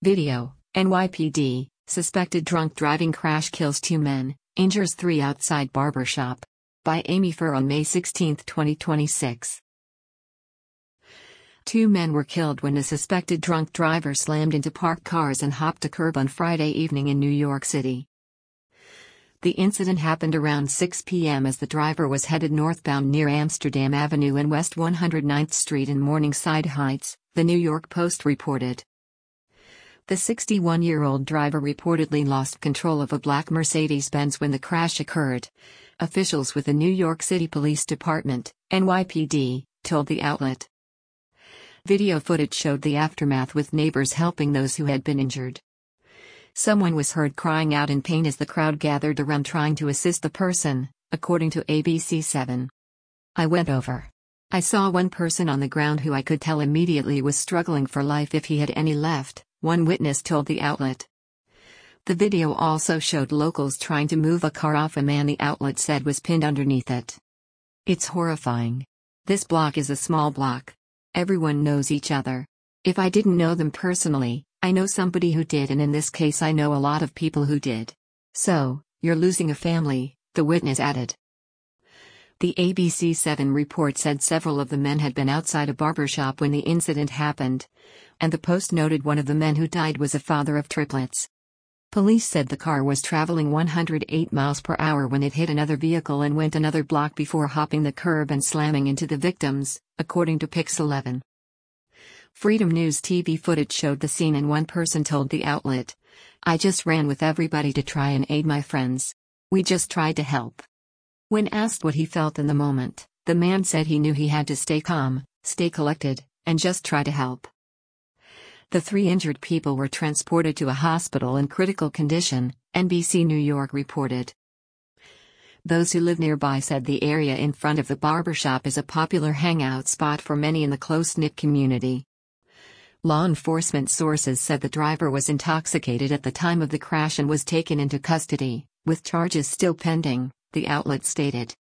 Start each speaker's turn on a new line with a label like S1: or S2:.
S1: Video, NYPD, suspected drunk driving crash kills 2 men, injures 3 outside barbershop. By Amy Furr on May 16, 2026. 2 men were killed when a suspected drunk driver slammed into parked cars and hopped a curb on Friday evening in New York City. The incident happened around 6 p.m. as the driver was headed northbound near Amsterdam Avenue and West 109th Street in Morningside Heights, the New York Post reported. The 61-year-old driver reportedly lost control of a black Mercedes-Benz when the crash occurred. Officials with the New York City Police Department, NYPD, told the outlet. Video footage showed the aftermath with neighbors helping those who had been injured. Someone was heard crying out in pain as the crowd gathered around trying to assist the person, according to ABC7. I went over. I saw one person on the ground who I could tell immediately was struggling for life if he had any left, one witness told the outlet. The video also showed locals trying to move a car off a man the outlet said was pinned underneath it. It's horrifying. This block is a small block. Everyone knows each other. If I didn't know them personally, I know somebody who did, and in this case I know a lot of people who did. So, you're losing a family, the witness added. The ABC7 report said several of the men had been outside a barbershop when the incident happened, and the Post noted one of the men who died was a father of triplets. Police said the car was traveling 108 miles per hour when it hit another vehicle and went another block before hopping the curb and slamming into the victims, according to Pix11. Freedom News TV footage showed the scene and one person told the outlet, I just ran with everybody to try and aid my friends. We just tried to help. When asked what he felt in the moment, the man said he knew he had to stay calm, stay collected, and just try to help. The 3 injured people were transported to a hospital in critical condition, NBC New York reported. Those who live nearby said the area in front of the barbershop is a popular hangout spot for many in the close-knit community. Law enforcement sources said the driver was intoxicated at the time of the crash and was taken into custody, with charges still pending, the outlet stated.